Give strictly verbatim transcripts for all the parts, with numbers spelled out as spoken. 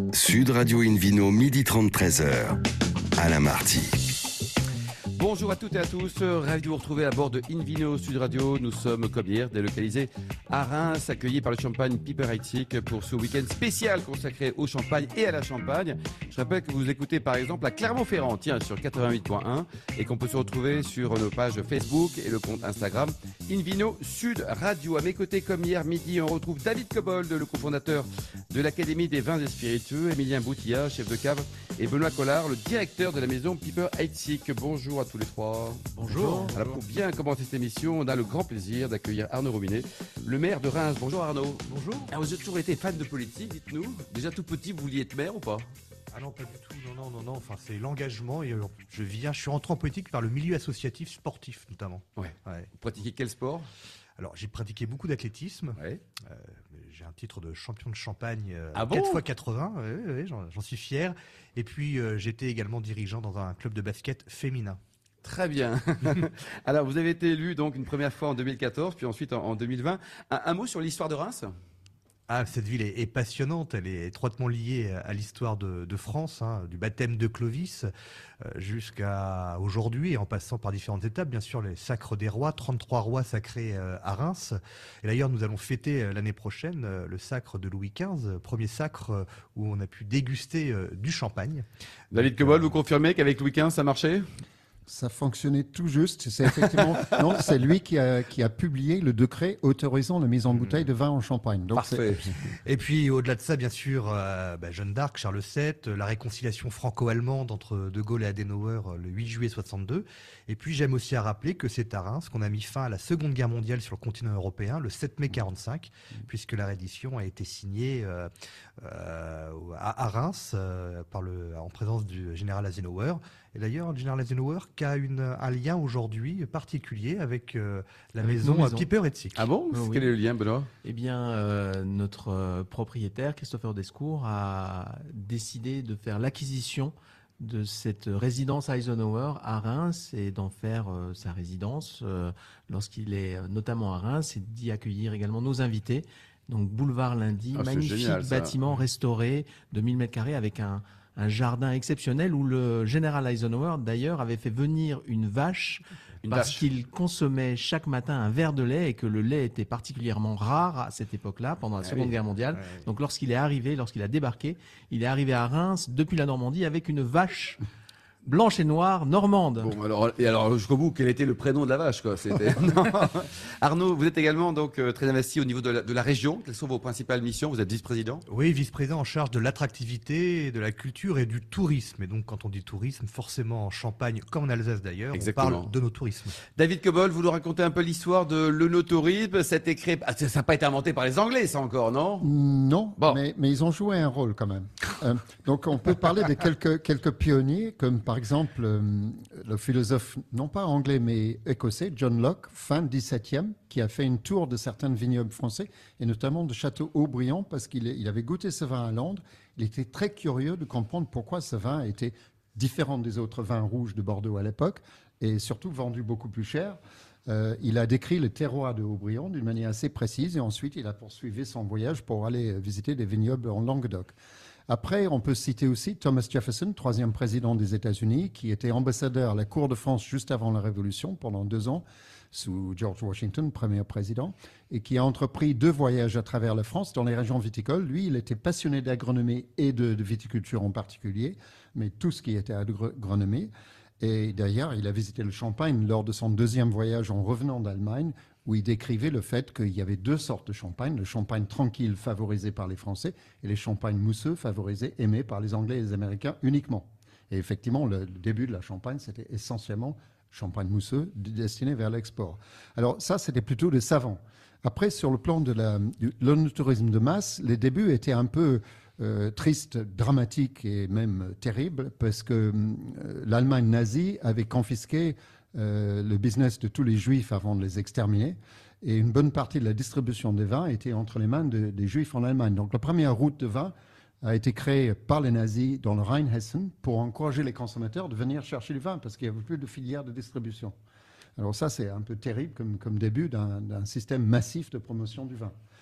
Sud Radio Invino, midi trente, treize heures. Alain Marty. Bonjour à toutes et à tous, ravi de vous retrouver à bord de Invino Sud Radio. Nous sommes comme hier délocalisés à Reims, accueillis par le champagne Piper Heidsieck pour ce week-end spécial consacré au champagne et à la Champagne. Je rappelle que vous écoutez par exemple à Clermont-Ferrand, tiens, sur quatre-vingt-huit point un, et qu'on peut se retrouver sur nos pages Facebook et le compte Instagram Invino Sud Radio. À mes côtés, comme hier midi, on retrouve David Cobold, le cofondateur de l'Académie des vins et spiritueux, Émilien Boutilla, chef de cave, et Benoît Collard, le directeur de la maison Piper Heidsieck. Bonjour à tous les trois. Bonjour. Alors pour bien commencer cette émission, on a le grand plaisir d'accueillir Arnaud Robinet, le maire de Reims. Bonjour Arnaud. Bonjour. Alors vous avez toujours été fan de politique, dites-nous. Déjà tout petit, vous vouliez être maire ou pas? Ah non, pas du tout. Non, non, non, non. Enfin, c'est l'engagement. Et euh, je viens, je suis rentré en politique par le milieu associatif sportif notamment. Ouais. Ouais. Vous pratiquez quel sport? Alors, j'ai pratiqué beaucoup d'athlétisme. Ouais. Euh, j'ai un titre de champion de Champagne euh, Ah bon quatre fois quatre-vingts. Ouais, ouais, ouais, j'en, j'en suis fier. Et puis, euh, j'étais également dirigeant dans un club de basket féminin. Très bien. Alors, vous avez été élu donc une première fois en deux mille quatorze, puis ensuite en, en deux mille vingt. Un, un mot sur l'histoire de Reims? Ah, cette ville est, est passionnante, elle est étroitement liée à l'histoire de, de France, hein, du baptême de Clovis euh, jusqu'à aujourd'hui, en passant par différentes étapes. Bien sûr, les sacres des rois, trente-trois rois sacrés euh, à Reims. Et d'ailleurs, nous allons fêter euh, l'année prochaine euh, le sacre de Louis quinze, premier sacre euh, où on a pu déguster euh, du champagne. David Cobold, vous confirmez qu'avec Louis quinze, ça marchait? Ça fonctionnait tout juste. C'est effectivement non, c'est lui qui a, qui a publié le décret autorisant la mise en bouteille de vin en Champagne. Donc Parfait. Et puis au-delà de ça, bien sûr, euh, bah, Jeanne d'Arc, Charles sept, la réconciliation franco-allemande entre De Gaulle et Adenauer euh, le huit juillet soixante-deux. Et puis j'aime aussi à rappeler que c'est à Reims qu'on a mis fin à la Seconde Guerre mondiale sur le continent européen le sept mai quarante-cinq, puisque la reddition a été signée euh, euh, à, à Reims euh, par le, en présence du général Adenauer. Et d'ailleurs, le général Adenauer qui a une, un lien aujourd'hui particulier avec euh, la Avec maison, nos maisons. Piper Heidsieck. Ah bon? Oui. Quel est le lien, Benoît? Eh bien, euh, notre euh, propriétaire, Christopher Descours, a décidé de faire l'acquisition de cette résidence Eisenhower à Reims et d'en faire euh, sa résidence euh, lorsqu'il est euh, notamment à Reims et d'y accueillir également nos invités. Donc, boulevard Lundi, Ah, c'est magnifique génial, ça. bâtiment restauré de mille mètres carrés avec un, un jardin exceptionnel où le général Eisenhower, d'ailleurs, avait fait venir une vache Une parce vache. qu'il consommait chaque matin un verre de lait et que le lait était particulièrement rare à cette époque-là, pendant la Ah Seconde oui. Guerre mondiale. Ouais. Donc lorsqu'il est arrivé, lorsqu'il a débarqué, il est arrivé à Reims depuis la Normandie avec une vache blanche et noire normande. Bon, alors, et alors jusqu'au bout, quel était le prénom de la vache, quoi? C'était... Non. Arnaud, vous êtes également donc euh, très investi au niveau de la, de la région. Quelles sont vos principales missions? Vous êtes vice-président? Oui, vice-président en charge de l'attractivité, de la culture et du tourisme. Et donc, quand on dit tourisme, forcément en Champagne, comme en Alsace d'ailleurs, on Exactement. parle de nos tourismes. David Cobold, vous nous racontez un peu l'histoire de l'œnotourisme. Cet écrit, ah, ça n'a pas été inventé par les Anglais, ça encore, non? non, Bon. mais, mais ils ont joué un rôle quand même. Euh, donc on peut parler de quelques, quelques pionniers, comme par exemple euh, le philosophe, non pas anglais, mais écossais, John Locke, fin dix-septième, qui a fait une tour de certains vignobles français, et notamment de Château-Aubryon, parce qu'il il avait goûté ce vin à Londres. Il était très curieux de comprendre pourquoi ce vin était différent des autres vins rouges de Bordeaux à l'époque, et surtout vendu beaucoup plus cher. Euh, il a décrit le terroir de Aubryon d'une manière assez précise, et ensuite il a poursuivi son voyage pour aller visiter des vignobles en Languedoc. Après, on peut citer aussi Thomas Jefferson, troisième président des États-Unis, qui était ambassadeur à la Cour de France juste avant la Révolution, pendant deux ans, sous George Washington, premier président, et qui a entrepris deux voyages à travers la France dans les régions viticoles. Lui, il était passionné d'agronomie et de, de viticulture en particulier, mais tout ce qui était agronomie. Et d'ailleurs, il a visité le Champagne lors de son deuxième voyage en revenant d'Allemagne, où il décrivait le fait qu'il y avait deux sortes de champagne, le champagne tranquille favorisé par les Français et les champagnes mousseux favorisés, aimés par les Anglais et les Américains uniquement. Et effectivement, le, le début de la Champagne, c'était essentiellement champagne mousseux destiné vers l'export. Alors ça, c'était plutôt des savants. Après, sur le plan de la, du l'œnotourisme de masse, les débuts étaient un peu euh, tristes, dramatiques et même terribles, parce que euh, l'Allemagne nazie avait confisqué Euh, le business de tous les juifs avant de les exterminer. Et une bonne partie de la distribution des vins était entre les mains de, des juifs en Allemagne. Donc la première route de vin a été créée par les nazis dans le Rheinhessen pour encourager les consommateurs de venir chercher du vin parce qu'il n'y avait plus de filière de distribution. Alors ça, c'est un peu terrible comme, comme début d'un, d'un système massif de promotion du vin.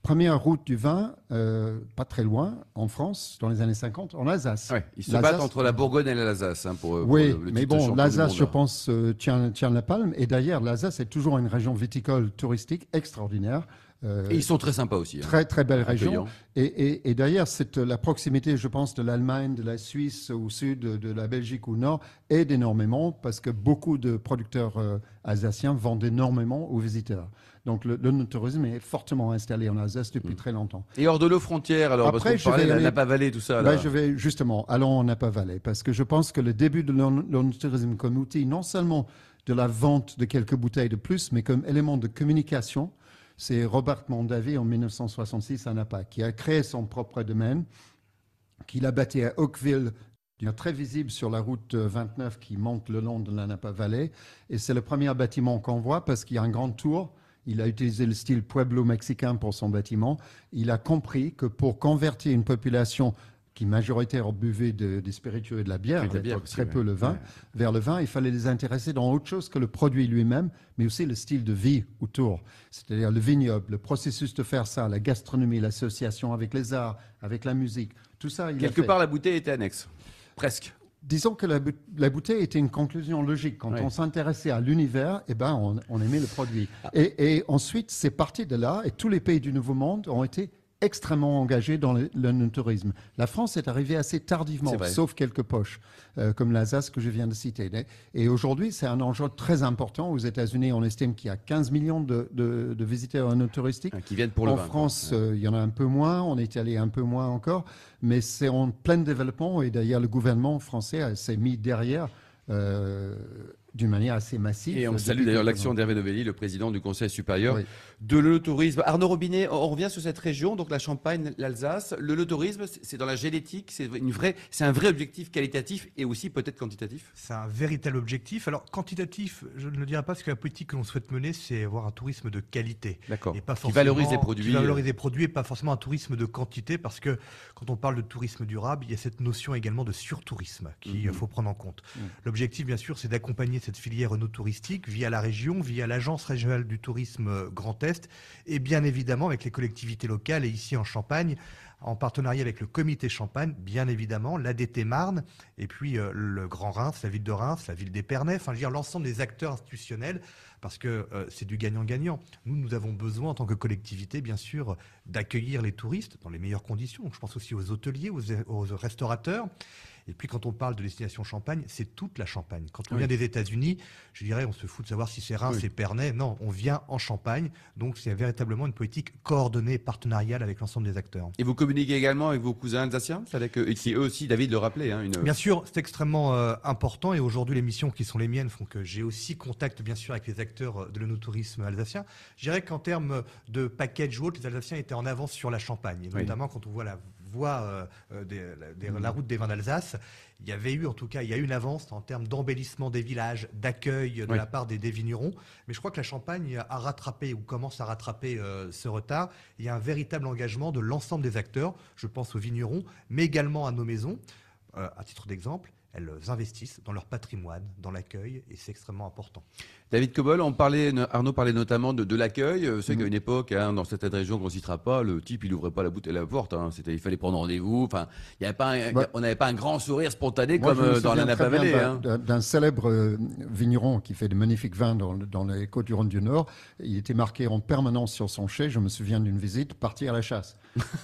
première route du vin, euh, pas très loin, en France, dans les années cinquante, en Alsace. Ouais, ils se L'Alsace- battent entre la Bourgogne et l'Alsace hein, pour, pour Oui, le, le mais titre bon, champion l'Alsace, du je monde. pense, euh, tient, tient la palme. Et d'ailleurs, l'Alsace est toujours une région viticole touristique extraordinaire. Euh, Et ils sont très sympas aussi. Hein. Très, très belle région. Accueillants. Et, et, et d'ailleurs, c'est la proximité, je pense, de l'Allemagne, de la Suisse au sud, de, de la Belgique au nord, aide énormément parce que beaucoup de producteurs euh, alsaciens vendent énormément aux visiteurs. Donc, le, le tourisme est fortement installé en Alsace depuis Mm. très longtemps. Et hors de nos frontières, alors, Après, parce je qu'on parlait vais de la aller- Napa Valley, tout ça. Là. Ben, je vais justement, allons en Napa Valley, parce que je pense que le début de l'onotourisme comme outil, non seulement de la vente de quelques bouteilles de plus, mais comme élément de communication, c'est Robert Mondavi en mille neuf cent soixante-six à Napa, qui a créé son propre domaine, qu'il a bâti à Oakville, très visible sur la route vingt-neuf qui monte le long de la Napa Valley. Et c'est le premier bâtiment qu'on voit parce qu'il y a un grand tour. Il a utilisé le style pueblo mexicain pour son bâtiment. Il a compris que pour convertir une population qui majoritaire buvait de- des spiritueux et de la bière, Et de la à bière l'époque, aussi, très ouais. peu le vin, Ouais. vers le vin, il fallait les intéresser dans autre chose que le produit lui-même, mais aussi le style de vie autour. C'est-à-dire le vignoble, le processus de faire ça, la gastronomie, l'association avec les arts, avec la musique, tout ça, il a Quelque fait. part, la bouteille était annexe. Presque. Disons que la, bou- la bouteille était une conclusion logique. Quand Ouais. on s'intéressait à l'univers, eh ben, on, on aimait le produit. Ah. Et, et ensuite, c'est parti de là, et tous les pays du Nouveau Monde ont été extrêmement engagés dans le, le tourisme. La France est arrivée assez tardivement, C'est vrai. sauf quelques poches, euh, comme l'Alsace que je viens de citer. Et aujourd'hui, c'est un enjeu très important. Aux États-Unis, on estime qu'il y a quinze millions de, de- de visiteurs touristiques. Hein, qui viennent pour le En vin, quoi. France, Ouais. euh, il y en a un peu moins, en Italie un peu moins encore, mais c'est en plein développement et d'ailleurs le gouvernement français euh, s'est mis derrière euh, d'une manière assez massive. Et on euh, salue depuis d'ailleurs quelques l'action ans. d'Hervé Novelli, le président du Conseil supérieur Oui. de l'œnotourisme. Arnaud Robinet, on revient sur cette région, donc la Champagne, l'Alsace. L'œnotourisme, c'est c'est dans la génétique, c'est une vraie, c'est un vrai objectif qualitatif et aussi peut-être quantitatif. C'est un véritable objectif. Alors, quantitatif, je ne le dirais pas, parce que la politique que l'on souhaite mener, c'est avoir un tourisme de qualité. D'accord. Et pas Qui forcément- valorise les produits. Qui valorise les produits et pas forcément un tourisme de quantité, parce que quand on parle de tourisme durable, il y a cette notion également de surtourisme qu'il Mhm. faut prendre en compte. Mhm. L'objectif, bien sûr, c'est d'accompagner cette filière œnotouristique via la région, via l'Agence régionale du tourisme euh, Grand Est, et bien évidemment avec les collectivités locales, et ici en Champagne, en partenariat avec le comité Champagne, bien évidemment, l'A D T Marne, et puis euh, le Grand Reims, la ville de Reims, la ville d'Épernay, enfin, je veux dire, l'ensemble des acteurs institutionnels, parce que euh, c'est du gagnant-gagnant. Nous, nous avons besoin, en tant que collectivité, bien sûr, d'accueillir les touristes dans les meilleures conditions. Donc, je pense aussi aux hôteliers, aux, aux restaurateurs. Et puis, quand on parle de destination Champagne, c'est toute la Champagne. Quand on Oui. vient des États-Unis, je dirais, on se fout de savoir si c'est Reims, Oui. c'est Épernay. Non, on vient en Champagne. Donc, c'est véritablement une politique coordonnée, partenariale avec l'ensemble des acteurs. Et vous communiquez également avec vos cousins alsaciens, c'est avec eux, et qui eux aussi, David le rappelait, hein, une. Bien sûr, c'est extrêmement euh, important et aujourd'hui les missions qui sont les miennes font que j'ai aussi contact bien sûr avec les acteurs euh, de l'œnotourisme alsacien. Je dirais qu'en termes de package ou autre, les Alsaciens étaient en avance sur la Champagne, et Oui. notamment quand on voit la voie, euh, euh, des- la- des- la route des vins d'Alsace. Il y avait eu, en tout cas, il y a eu une avance en termes d'embellissement des villages, d'accueil de Oui. la part des, des vignerons. Mais je crois que la Champagne a rattrapé ou commence à rattraper euh, ce retard. Il y a un véritable engagement de l'ensemble des acteurs. Je pense aux vignerons, mais également à nos maisons. Euh, à titre d'exemple, elles investissent dans leur patrimoine, dans l'accueil, et c'est extrêmement important. David Cobol, on parlait, Arnaud parlait notamment de, de l'accueil. Euh, C'est Mhm. qu'à une époque, hein, dans certaines régions qu'on ne citera pas, le type, il n'ouvrait pas la bouteille, la porte. Hein. C'était, il fallait prendre rendez-vous. Enfin, il y avait pas un- Ouais. on n'avait pas un grand sourire spontané Moi, comme je me euh, dans la souviens Napa très bien Valley. d'un- Hein. d'un- d'un célèbre euh, vigneron qui fait de magnifiques vins dans, le- dans les Côtes-du-Rhône du Nord. Il était marqué en permanence sur son chai, je me souviens d'une visite, partir à la chasse.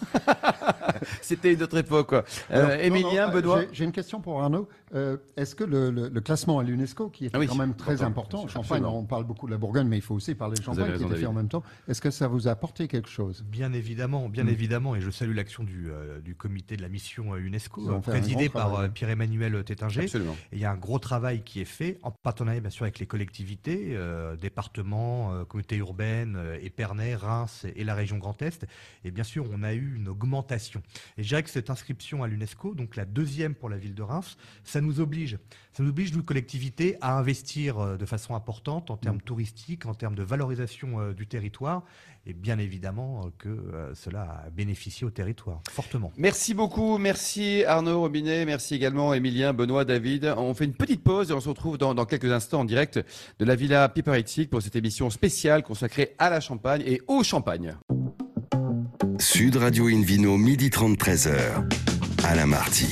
C'était une autre époque. Quoi. Alors, Euh, non, Émilien, non, Benoît. j'ai- J'ai une question pour Arnaud. Euh, Est-ce que le, le- le classement à l'UNESCO, qui est Ah oui, quand même très important, important, absolument. Champagne, on parle beaucoup de la Bourgogne, mais il faut aussi parler de avez Champagne qui raison, est fait David. en même temps, est-ce que ça vous a apporté quelque chose? Bien évidemment, bien Mm. évidemment, et je salue l'action du, euh, du comité de la mission euh, UNESCO, Ils ont euh, fait un présidé grand par travail. euh, Pierre-Emmanuel Tétinger. Absolument. Et il y a un gros travail qui est fait en partenariat bien sûr avec les collectivités, euh, départements, euh, communautés urbaines, euh, Épernay, Reims et, et la région Grand Est. Et bien sûr, on a eu une augmentation. Et je dirais que cette inscription à l'UNESCO, donc la deuxième pour la ville de Reims, ça nous oblige, ça nous oblige nous collectivités à investir euh, de façon importante en termes Mm. touristiques, en termes de valorisation euh, du territoire. Et bien évidemment euh, que euh, cela a bénéficié au territoire fortement. Merci beaucoup, merci Arnaud Robinet, merci également Émilien, Benoît, David. On fait une petite pause et on se retrouve dans, dans quelques instants en direct de la Villa Piper Heidsieck pour cette émission spéciale consacrée à la Champagne et au Champagne. Sud Radio Invino, midi trente, treize heures. Alain Marty.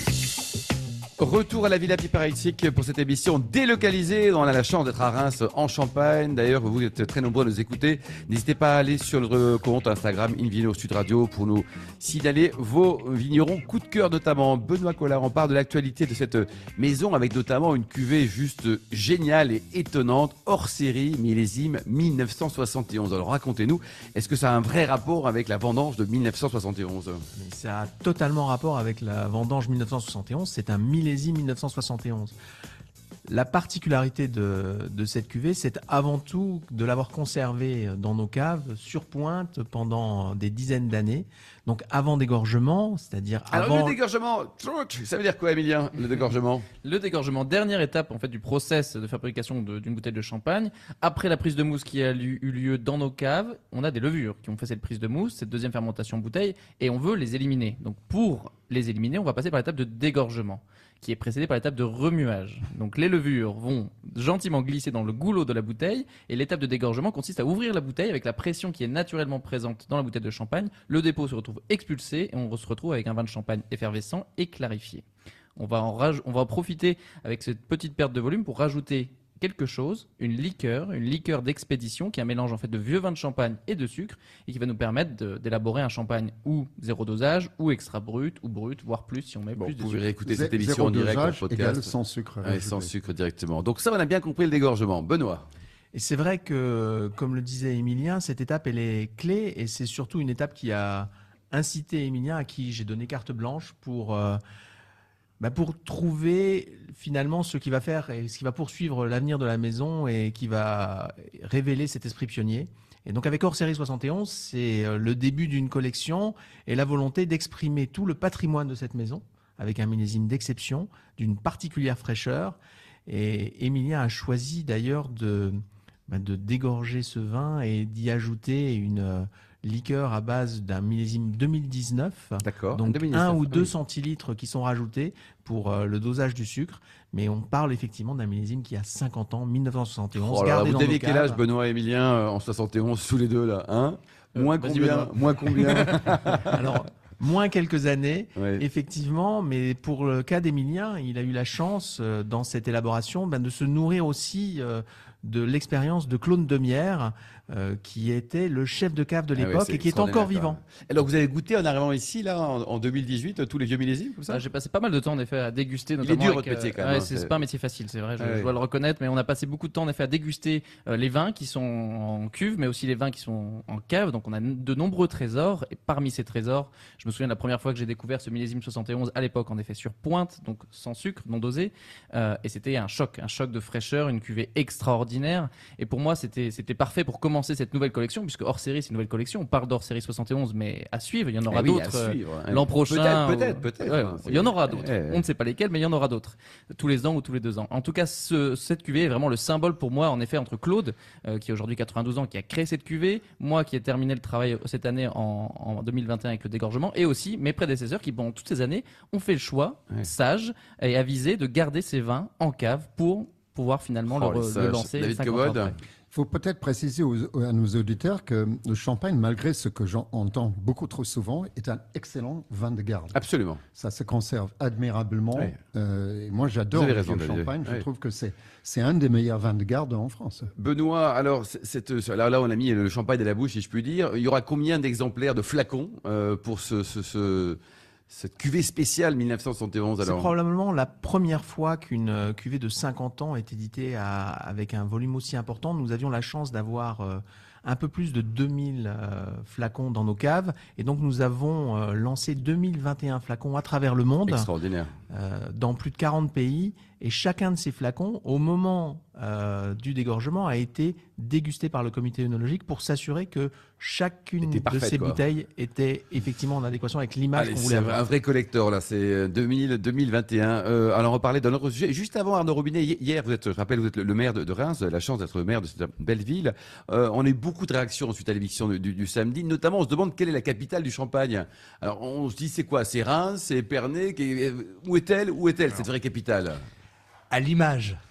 Retour à la Villa Piparetic pour cette émission délocalisée. On a la chance d'être à Reims en Champagne. D'ailleurs, vous êtes très nombreux à nous écouter. N'hésitez pas à aller sur le compte Instagram Invino Sud Radio pour nous signaler vos vignerons coup de cœur notamment. Benoît Collard, on parle de l'actualité de cette maison avec notamment une cuvée juste géniale et étonnante, hors série, millésime mille neuf cent soixante et onze. Alors racontez-nous, est-ce que ça a un vrai rapport avec la vendange de mille neuf cent soixante et onze ? Mais ça a totalement rapport avec la vendange mille neuf cent soixante et onze. C'est un millésime mille neuf cent soixante et onze. La particularité de, de cette cuvée, c'est avant tout de l'avoir conservée dans nos caves sur pointe pendant des dizaines d'années. Donc avant dégorgement, c'est-à-dire Alors avant... le dégorgement, ça veut dire quoi, Emilien, le dégorgement ? Le dégorgement, dernière étape en fait du process de fabrication de- d'une bouteille de champagne. Après la prise de mousse qui a lu- eu lieu dans nos caves, on a des levures qui ont fait cette prise de mousse, cette deuxième fermentation bouteille, et on veut les éliminer. Donc pour les éliminer, on va passer par l'étape de dégorgement, qui est précédée par l'étape de remuage. Donc les levures vont gentiment glisser dans le goulot de la bouteille, et l'étape de dégorgement consiste à ouvrir la bouteille avec la pression qui est naturellement présente dans la bouteille de champagne. Le dépôt se retrouve expulsé et on se retrouve avec un vin de champagne effervescent et clarifié. On va en, raj- on va en profiter avec cette petite perte de volume pour rajouter quelque chose, une liqueur, une liqueur d'expédition qui est un mélange en fait de vieux vin de champagne et de sucre et qui va nous permettre de- d'élaborer un champagne ou zéro dosage ou extra brut ou brut, voire plus si on met Bon, plus vous de pouvez sucre. réécouter Zé- cette émission zéro en direct en dosage égale podcast. sans sucre. Ouais, sans rajouté. sucre directement. Donc ça, on a bien compris le dégorgement. Benoît. Et c'est vrai que, comme le disait Émilien, cette étape, elle est clé et c'est surtout une étape qui a incité Émilien, à qui j'ai donné carte blanche pour, euh, bah, pour trouver finalement ce qui va faire et ce qui va poursuivre l'avenir de la maison et qui va révéler cet esprit pionnier. Et donc avec Hors Série soixante et onze, c'est euh, le début d'une collection et la volonté d'exprimer tout le patrimoine de cette maison avec un millésime d'exception, d'une particulière fraîcheur. Et Émilien a choisi d'ailleurs de, bah, de dégorger ce vin et d'y ajouter une euh, liqueur à base d'un millésime deux mille dix-neuf. D'accord. Donc deux mille dix-neuf, un ou ah deux oui. centilitres qui sont rajoutés pour euh, le dosage du sucre. Mais on parle effectivement d'un millésime qui a cinquante ans, mille neuf cent soixante et onze. Oh là là, gardé vous dans nos avez quel caves. âge, Benoît et Emilien, euh, en soixante et onze, sous les deux là, hein Euh, Moins vas-y, combien Benoît. Moins combien Alors, moins quelques années. Ouais. Effectivement, mais pour le cas d'Émilien, il a eu la chance, euh, dans cette élaboration, ben, de se nourrir aussi euh, de l'expérience de Claude Demière, euh, qui était le chef de cave de Ah ouais, l'époque c'est et qui est encore extraordinaire, vivant. quand même. Alors vous avez goûté en arrivant ici, là, en, en deux mille dix-huit, tous les vieux millésimes comme ça Ah, j'ai passé pas mal de temps en effet à déguster. est Notamment dur, avec, votre métier, quand même, ouais, hein, c'est c'est- c'est pas un métier facile, c'est vrai, je, Ah ouais. je dois le reconnaître, mais on a passé beaucoup de temps en effet à déguster euh, les vins qui sont en cuve, mais aussi les vins qui sont en cave. Donc on a n- de nombreux trésors, et parmi ces trésors, je me souviens de la première fois que j'ai découvert ce millésime soixante et onze à l'époque, en effet sur pointe, donc sans sucre, non dosé, euh, et c'était un choc, un choc de fraîcheur, une cuvée extraordinaire. Et pour moi, c'était c'était parfait pour commencer cette nouvelle collection, puisque hors série, c'est une nouvelle collection. On parle d'hors série soixante et onze, mais à suivre, il y en aura Eh oui, à d'autres. euh, suivre, hein. L'an prochain, Peut-être, ou- peut-être, peut-être. Ouais, hein, il y en c'est- aura d'autres. Eh, eh. On ne sait pas lesquels, mais il y en aura d'autres. Tous les ans ou tous les deux ans. En tout cas, ce- cette cuvée est vraiment le symbole pour moi, en effet, entre Claude, euh, qui a aujourd'hui quatre-vingt-douze ans, qui a créé cette cuvée, moi qui ai terminé le travail cette année en, en deux mille vingt et un avec le dégorgement, et aussi mes prédécesseurs qui, pendant toutes ces années, ont fait le choix, Ouais. sage et avisé, de garder ces vins en cave pour pouvoir finalement Oh, le, les re- sages. le lancer. David cinquante ans Cobod. après. Il faut peut-être préciser aux- à nos auditeurs que le champagne, malgré ce que j'entends beaucoup trop souvent, est un excellent vin de garde. Absolument. Ça se conserve admirablement. Ouais. Euh, et moi, j'adore Vous avez le raison, vieux David. champagne. Je Ouais. trouve que c'est c'est un des meilleurs vins de garde en France. Benoît, alors, c'est- cette, là, là, on a mis le champagne à la bouche, si je puis dire. Il y aura combien d'exemplaires de flacons euh, pour ce, ce, ce- cette cuvée spéciale mille neuf cent soixante et onze C'est alors probablement la première fois qu'une euh, cuvée de cinquante ans est éditée à- avec un volume aussi important. Nous avions la chance d'avoir euh, un peu plus de deux mille euh, flacons dans nos caves. Et donc, nous avons euh, lancé deux mille vingt et un flacons à travers le monde, Extraordinaire. euh, dans plus de quarante pays. Et chacun de ces flacons, au moment euh, du dégorgement, a été dégusté par le comité œnologique pour s'assurer que chacune Était de parfaite, ces quoi. bouteilles était effectivement en adéquation avec l'image Allez, qu'on c'est voulait un, avoir. un vrai collector, là, c'est euh, deux mille, deux mille vingt et un. Euh, alors, on parlait d'un autre sujet. Juste avant, Arnaud Robinet, hi- hier, vous êtes, je rappelle, vous êtes le, le maire de, de Reims, vous avez la chance d'être le maire de cette belle ville. Euh, on a eu beaucoup de réactions suite à l'éviction du, du, du samedi. Notamment, on se demande quelle est la capitale du Champagne. Alors, on se dit, c'est quoi? C'est Reims? C'est Épernay? Qu'est- Où est-elle? Où est-elle, cette vraie capitale? À l'image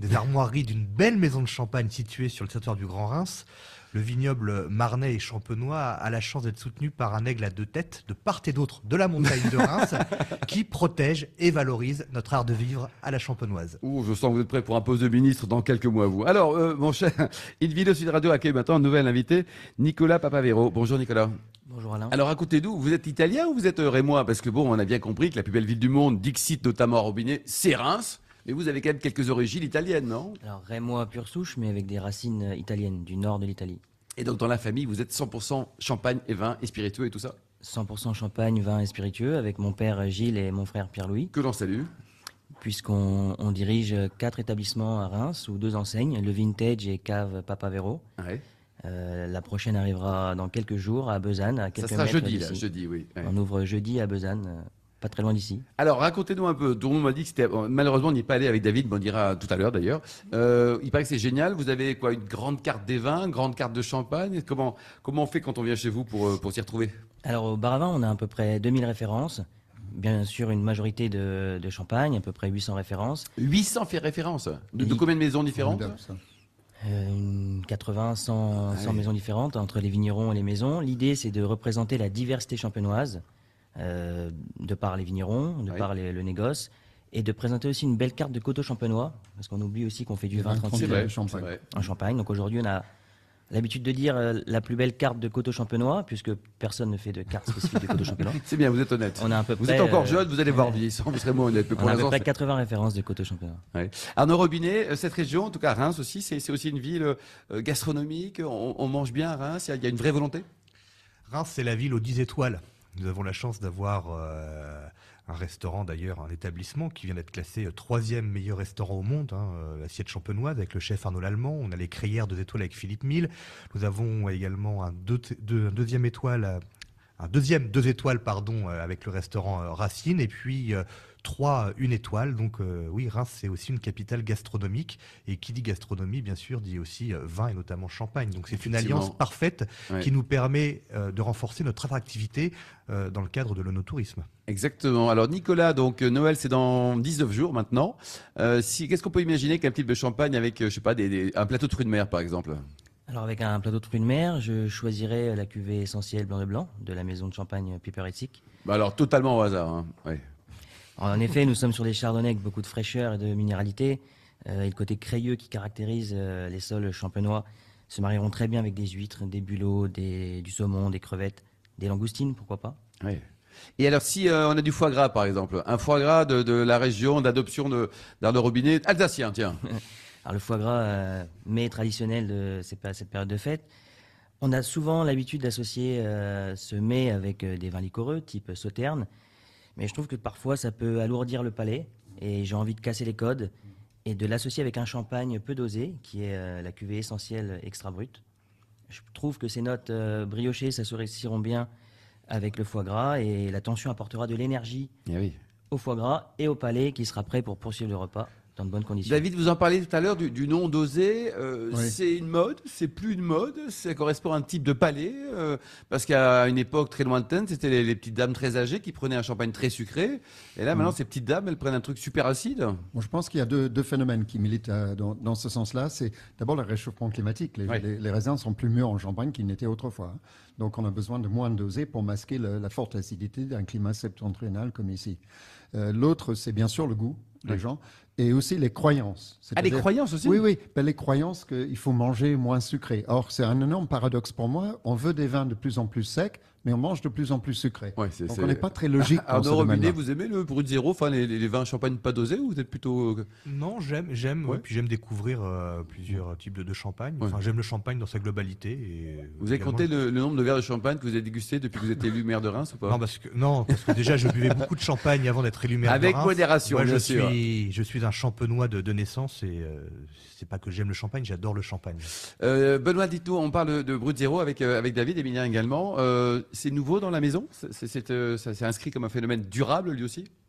des armoiries d'une belle maison de champagne située sur le territoire du Grand Reims. Le vignoble marnais et champenois a la chance d'être soutenu par un aigle à deux têtes de part et d'autre de la montagne de Reims qui protège et valorise notre art de vivre à la champenoise. Ouh, je sens que vous êtes prêt pour un poste de ministre dans quelques mois, vous. Alors, euh, mon cher, Invino Sud Radio accueille maintenant un nouvel invité, Nicolas Papavero. Bonjour Nicolas. Bonjour Alain. Alors racontez-nous, vous êtes italien ou vous êtes euh, rémois? Parce que bon, on a bien compris que la plus belle ville du monde, Dixit notamment à Robinet, c'est Reims. Mais vous avez quand même quelques origines italiennes, non? Alors rémois pure souche, mais avec des racines euh, italiennes, du nord de l'Italie. Et donc dans la famille, vous êtes cent pour cent champagne et vin et spiritueux et tout ça? cent pour cent champagne, vin et spiritueux, avec mon père Gilles et mon frère Pierre-Louis. Que l'on salue. Puisqu'on on dirige quatre établissements à Reims, ou deux enseignes, le Vintage et Cave Papavero. Ouais. Euh, la prochaine arrivera dans quelques jours à Besançon, à Ça quelques sera mètres jeudi, là, d'ici. jeudi, oui. Ouais. On ouvre jeudi à Besançon, euh, pas très loin d'ici. Alors, racontez-nous un peu. Tout le monde m'a dit que c'était. Malheureusement, on n'y est pas allé avec David, mais on dira tout à l'heure d'ailleurs. Euh, il paraît que c'est génial. Vous avez quoi? Une grande carte des vins, une grande carte de champagne. Comment, comment on fait quand on vient chez vous pour, euh, pour s'y retrouver? Alors au bar à vin, on a à peu près deux mille références. Bien sûr, une majorité de, de champagne, à peu près huit cents références. huit cents fait référence. De, de Oui. combien de maisons différentes? Formidable, ça. Euh, une quatre-vingts, cent, cent Ouais. maisons différentes entre les vignerons et les maisons. L'idée, c'est de représenter la diversité champenoise, euh, de par les vignerons, de Ouais. par les- le négoce, et de présenter aussi une belle carte de coteaux champenois, parce qu'on oublie aussi qu'on fait du Du vin vin tranquille C'est tranquille. vrai, champagne. c'est vrai. en Champagne. Donc aujourd'hui, on a l'habitude de dire euh, la plus belle carte de coteaux champenois, puisque personne ne fait de carte spécifique de coteaux champenois. C'est bien, vous êtes honnête. On a à peu Vous près, êtes encore euh, jeune, vous allez voir vieillissant, vous serez moins honnête. Mais On pour a à peu l'instant, près c'est- quatre-vingts références de coteaux champenois. Ouais. Arnaud Robinet, euh, cette région, en tout cas Reims aussi, c'est c'est aussi une ville euh, gastronomique. On, on mange bien à Reims. Il y a- il y a une vraie volonté. Reims, c'est la ville aux dix étoiles. Nous avons la chance d'avoir euh, un restaurant, d'ailleurs, un établissement qui vient d'être classé euh, troisième meilleur restaurant au monde, hein, euh, l'assiette champenoise avec le chef Arnaud Lallemand. On a les Crayères deux étoiles avec Philippe Mille. Nous avons également un, deux, deux- un deuxième étoile, euh, un deuxième deux étoiles, pardon, euh, avec le restaurant euh, Racine, et puis euh, trois euh, une étoile. Donc euh, oui, Reims, c'est aussi une capitale gastronomique. Et qui dit gastronomie, bien sûr, dit aussi euh, vin et notamment champagne. Donc c'est une Effectivement. alliance parfaite Ouais. qui nous permet euh, de renforcer notre attractivité euh, dans le cadre de l'onotourisme. Exactement. Alors Nicolas, donc euh, Noël, c'est dans dix-neuf jours maintenant. Euh, si, qu'est-ce qu'on peut imaginer qu'un type de champagne avec, euh, je sais pas, des, des- un plateau de fruits de mer, par exemple? Alors avec un plateau de fruits de mer, je choisirais la cuvée essentielle blanc de blanc de la maison de champagne Piper Heidsieck. Bah alors totalement au hasard. Hein. Ouais. En effet, nous sommes sur des chardonnays avec beaucoup de fraîcheur et de minéralité. Euh, et le côté crayeux qui caractérise euh, les sols champenois se marieront très bien avec des huîtres, des bulots, des, du saumon, des crevettes, des langoustines, pourquoi pas. Ouais. Et alors si euh, on a du foie gras, par exemple, un foie gras de, de la région d'adoption de d'Arnaud Robinet, alsacien, tiens. Alors le foie gras, euh, mets traditionnel de ces péri- cette période de fête. On a souvent l'habitude d'associer euh, ce mets avec euh, des vins liquoreux, type sauterne. Mais je trouve que parfois ça peut alourdir le palais. Et j'ai envie de casser les codes et de l'associer avec un champagne peu dosé, qui est euh, la cuvée essentielle extra brute. Je trouve que ces notes euh, briochées s'associeront bien avec le foie gras et la tension apportera de l'énergie Eh oui. au foie gras et au palais qui sera prêt pour poursuivre le repas dans de bonnes conditions. David, vous en parliez tout à l'heure du, du non dosé. Euh, Oui. C'est une mode, c'est plus une mode. Ça correspond à un type de palais. euh, parce qu'à une époque très lointaine, c'était les, les petites dames très âgées qui prenaient un champagne très sucré. Et là, maintenant, ces petites dames, elles prennent un truc super acide. Bon, je pense qu'il y a deux, deux phénomènes qui militent euh, dans, dans ce sens-là. C'est d'abord le réchauffement climatique. Les, Ouais. les- les raisins sont plus mûrs en Champagne qu'ils n'étaient autrefois. Donc on a besoin de moins de dosés pour masquer le- la forte acidité d'un climat septentrional comme ici. Euh, L'autre, c'est bien sûr le goût des Ouais. gens et aussi les croyances. Ah, les C'est-à-dire- croyances aussi. Oui, oui, ben, les croyances qu'il faut manger moins sucré. Or, c'est un énorme paradoxe pour moi. On veut des vins de plus en plus secs, mais on mange de plus en plus sucrés. Ouais, c'est, Donc c'est- on n'est pas très logique dans ce Arnaud Robinet, domaine-là. vous aimez le brut zéro, enfin les, les- les vins champagne pas dosés, ou vous êtes plutôt. euh, Non, j'aime, j'aime, Ouais. ouais, puis j'aime découvrir euh, plusieurs types de, de champagne. Ouais. Enfin, j'aime le champagne dans sa globalité. Et, euh, Vous avez également, compté le, le nombre de verres de champagne que vous avez dégusté depuis que vous êtes élu maire de Reims ou pas? Non, parce que non, parce que déjà je buvais beaucoup de champagne avant d'être élu maire de Avec Reims. modération, Moi, bien je sûr. suis, je suis un champenois de, de naissance et euh, c'est pas que j'aime le champagne, j'adore le champagne. Euh, Benoît, dites-nous, on parle de brut zéro avec, euh, avec David et Emilien également. Euh, c'est nouveau dans la maison? C'est, c'est, c'est, euh, ça s'est inscrit comme un phénomène durable lui aussi?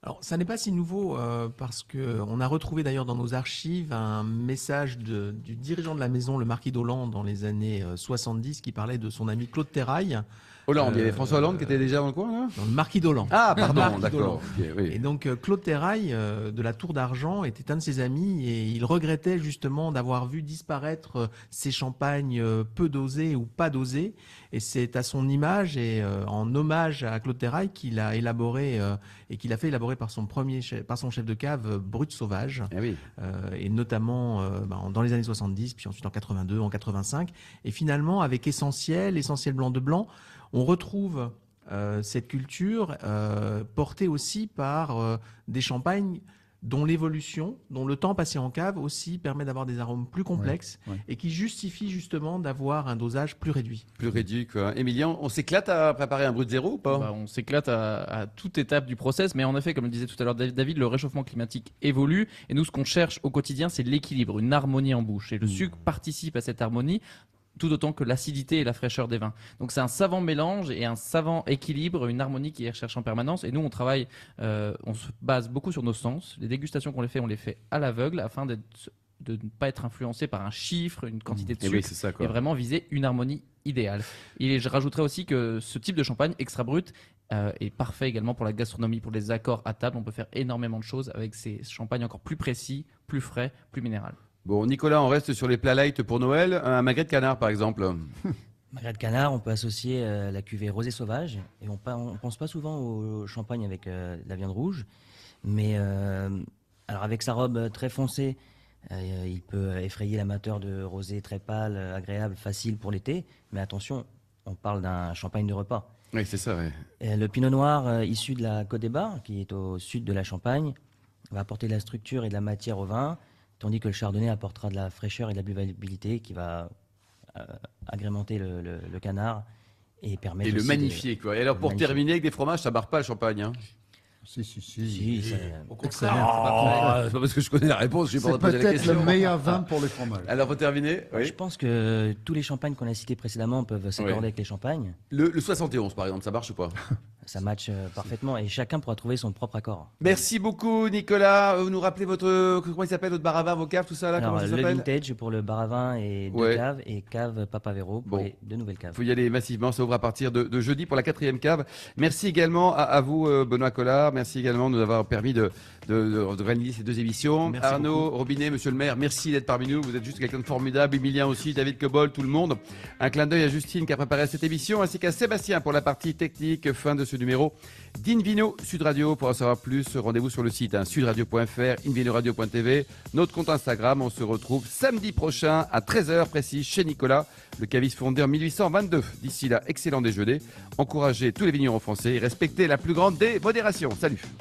Alors, ça n'est pas si nouveau euh, parce que on a retrouvé d'ailleurs dans nos archives un message de, du dirigeant de la maison, le marquis d'Hollande, dans les années euh, soixante-dix, qui parlait de son ami Claude Terrail. Hollande, il y avait Euh, François Hollande qui était déjà dans le coin, là Dans le marquis d'Hollande. Ah, pardon, Marquis d'accord. d'Hollande. Ok, oui. Et donc euh, Claude Terrail euh, de la Tour d'Argent était un de ses amis et il regrettait justement d'avoir vu disparaître euh, ces champagnes euh, peu dosés ou pas dosés. Et c'est à son image et euh, en hommage à Claude Terrail qu'il a élaboré euh, et qu'il a fait élaborer par son premier chef, par son chef de cave euh, Brut Sauvage. Ah oui. Euh, et notamment euh, bah, dans les années soixante-dix, puis ensuite en quatre-vingt-deux, en quatre-vingt-cinq. Et finalement, avec Essentiel, Essentiel Blanc de Blanc, on retrouve euh, cette culture euh, portée aussi par euh, des champagnes dont l'évolution, dont le temps passé en cave aussi permet d'avoir des arômes plus complexes Ouais, ouais. et qui justifient justement d'avoir un dosage plus réduit. Plus réduit, quoi. Émilien, on s'éclate à préparer un brut zéro ou pas Bah, on s'éclate à, à toute étape du process, mais en effet, comme le disait tout à l'heure David, le réchauffement climatique évolue et nous, ce qu'on cherche au quotidien, c'est l'équilibre, une harmonie en bouche. Et le sucre participe à cette harmonie tout autant que l'acidité et la fraîcheur des vins. Donc c'est un savant mélange et un savant équilibre, une harmonie qui est recherchée en permanence. Et nous, on travaille, euh, on se base beaucoup sur nos sens. Les dégustations qu'on les fait, on les fait à l'aveugle afin d'être, de ne pas être influencé par un chiffre, une quantité de Eh sucre. oui, c'est ça, quoi. Et vraiment viser une harmonie idéale. Et je rajouterais aussi que ce type de champagne extra brut euh, est parfait également pour la gastronomie, pour les accords à table. On peut faire énormément de choses avec ces champagnes encore plus précis, plus frais, plus minéral. Bon, Nicolas, on reste sur les plats light pour Noël. Un magret de canard, par exemple. Magret de canard, on peut associer euh, la cuvée rosé sauvage. Et on ne pense pas souvent au champagne avec euh, de la viande rouge. Mais euh, alors avec sa robe très foncée, euh, il peut effrayer l'amateur de rosé très pâle, agréable, facile pour l'été. Mais attention, on parle d'un champagne de repas. Oui, c'est ça, ouais. Et le pinot noir euh, issu de la Côte des Bars, qui est au sud de la Champagne, va apporter de la structure et de la matière au vin, tandis que le chardonnay apportera de la fraîcheur et de la buvabilité qui va euh, agrémenter le, le, le canard et permettre Et le aussi magnifier, quoi. Et alors, le pour magnifier. terminer avec des fromages, ça barre pas le champagne, hein. Si, si, de- si. Si, ça- Au contraire, c'est pas c'est pas parce que je connais la réponse, je suis pas en C'est train de poser la peut-être question. le meilleur vin pour les fromages. Alors, pour terminer, oui. Je pense que tous les champagnes qu'on a cités précédemment peuvent s'accorder Oui. avec les champagnes. Le, le soixante et onze, par exemple, ça marche ou pas? Ça match euh, parfaitement et chacun pourra trouver son propre accord. Merci beaucoup, Nicolas. Vous nous rappelez votre, comment il s'appelle, votre bar à vin, vos caves, tout ça, là, Alors, comment ça le s'appelle? vintage pour le bar à vin et deux Ouais. caves et cave Papavero pour Bon. les deux nouvelles caves. Il faut y aller massivement, ça ouvre à partir de, de jeudi pour la quatrième cave. Merci également à, à vous, euh, Benoît Collard. Merci également de nous avoir permis de, de, de, de réaliser ces deux émissions. Merci Arnaud Robinet, monsieur le maire, merci d'être parmi nous. Vous êtes juste quelqu'un de formidable. Emilien aussi, David Cobol, tout le monde. Un clin d'œil à Justine qui a préparé cette émission, ainsi qu'à Sébastien pour la partie technique. Fin de ce numéro d'Invino Sud Radio. Pour en savoir plus, rendez-vous sur le site hein, sudradio point f r, invinoradio point t v, notre compte Instagram. On se retrouve samedi prochain à treize heures précis chez Nicolas, le caviste fondé en mille huit cent vingt-deux. D'ici là, excellent déjeuner. Encouragez tous les vignerons français et respectez la plus grande des modérations. Salut.